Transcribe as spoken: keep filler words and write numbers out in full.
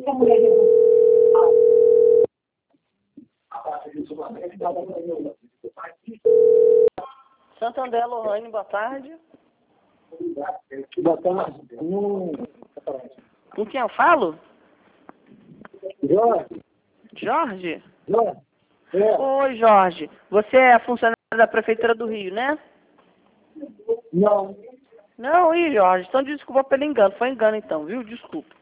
Santander, Lohane, boa tarde. Boa tarde. Hum. Com quem eu falo? Jorge. Jorge? Jorge. É. Oi, Jorge. Você é funcionário da Prefeitura do Rio, né? Não. Não, ih, Jorge. Então desculpa pelo engano. Foi engano então, viu? Desculpa.